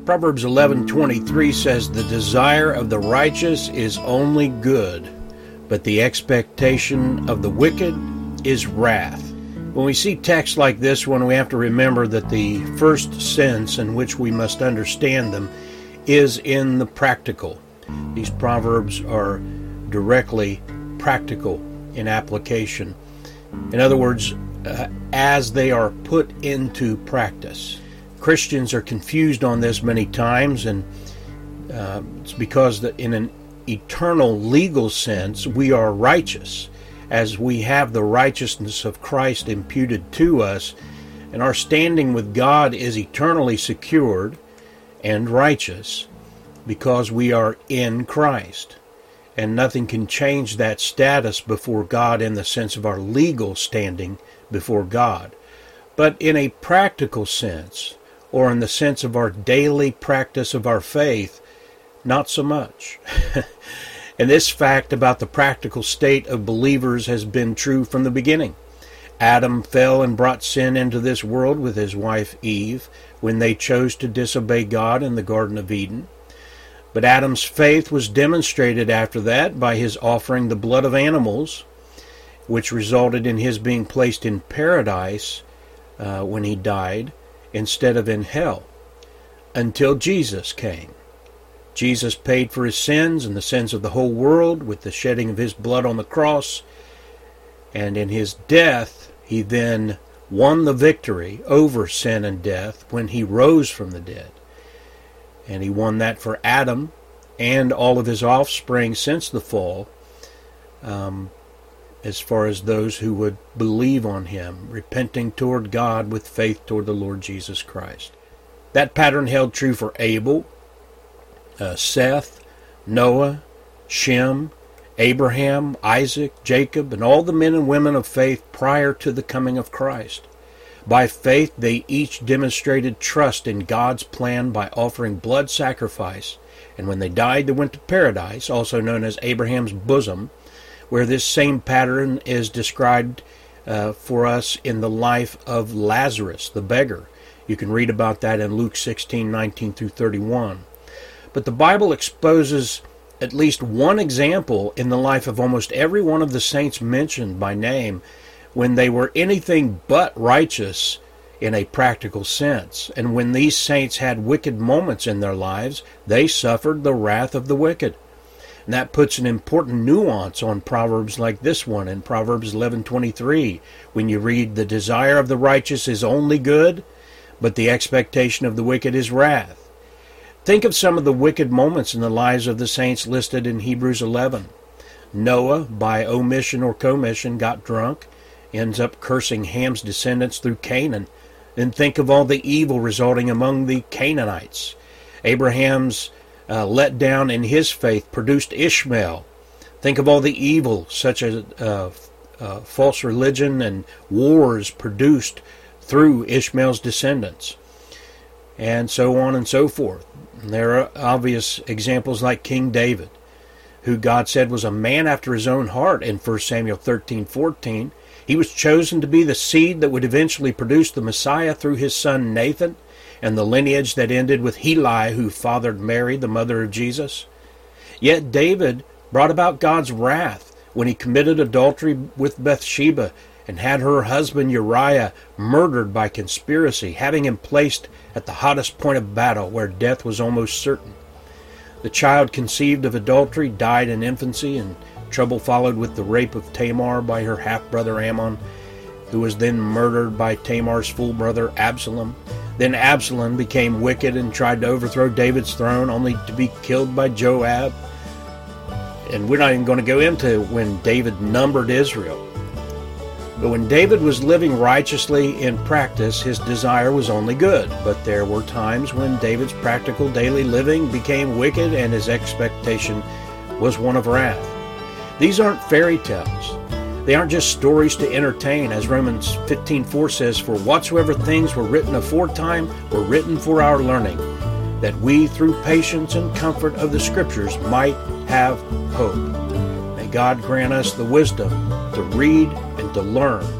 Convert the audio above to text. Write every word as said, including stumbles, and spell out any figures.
Proverbs eleven twenty-three says, "The desire of the righteous is only good, but the expectation of the wicked is wrath." When we see texts like this one, we have to remember that the first sense in which we must understand them is in the practical. These proverbs are directly practical in application. In other words, uh, as they are put into practice. Christians are confused on this many times, and uh, it's because that in an eternal legal sense we are righteous, as we have the righteousness of Christ imputed to us, and our standing with God is eternally secured and righteous because we are in Christ. And nothing can change that status before God in the sense of our legal standing before God. But in a practical sense, or in the sense of our daily practice of our faith, not so much. And this fact about the practical state of believers has been true from the beginning. Adam fell and brought sin into this world with his wife Eve when they chose to disobey God in the Garden of Eden. But Adam's faith was demonstrated after that by his offering the blood of animals, which resulted in his being placed in paradise uh, when he died, instead of in hell, until Jesus came. Jesus paid for his sins and the sins of the whole world with the shedding of his blood on the cross, and in his death he then won the victory over sin and death when he rose from the dead. And he won that for Adam and all of his offspring since the fall, um, as far as those who would believe on him, repenting toward God with faith toward the Lord Jesus Christ. That pattern held true for Abel, uh, Seth, Noah, Shem, Abraham, Isaac, Jacob, and all the men and women of faith prior to the coming of Christ. By faith, they each demonstrated trust in God's plan by offering blood sacrifice, and when they died, they went to paradise, also known as Abraham's bosom, where this same pattern is described uh, for us in the life of Lazarus, the beggar. You can read about that in Luke sixteen, nineteen through thirty-one. But the Bible exposes at least one example in the life of almost every one of the saints mentioned by name when they were anything but righteous in a practical sense. And when these saints had wicked moments in their lives, they suffered the wrath of the wicked. And that puts an important nuance on Proverbs like this one in Proverbs eleven twenty-three, when you read, "The desire of the righteous is only good, but the expectation of the wicked is wrath." Think of some of the wicked moments in the lives of the saints listed in Hebrews eleven. Noah, by omission or commission, got drunk, ends up cursing Ham's descendants through Canaan. Then think of all the evil resulting among the Canaanites. Abraham's uh, letdown in his faith produced Ishmael. Think of all the evil, such as uh, uh, false religion and wars produced through Ishmael's descendants, and so on and so forth. There are obvious examples like King David, who God said was a man after his own heart in First Samuel thirteen fourteen. He was chosen to be the seed that would eventually produce the Messiah through his son Nathan, and the lineage that ended with Heli, who fathered Mary, the mother of Jesus. Yet David brought about God's wrath when he committed adultery with Bathsheba and had her husband Uriah murdered by conspiracy, having him placed at the hottest point of battle where death was almost certain. The child conceived of adultery died in infancy, and trouble followed with the rape of Tamar by her half-brother Ammon, who was then murdered by Tamar's full brother Absalom. Then Absalom became wicked and tried to overthrow David's throne, only to be killed by Joab. And we're not even going to go into when David numbered Israel. But when David was living righteously in practice, his desire was only good. But there were times when David's practical daily living became wicked and his expectation was one of wrath. These aren't fairy tales. They aren't just stories to entertain, as Romans fifteen four says, "For whatsoever things were written aforetime were written for our learning, that we through patience and comfort of the Scriptures might have hope." May God grant us the wisdom to read and to learn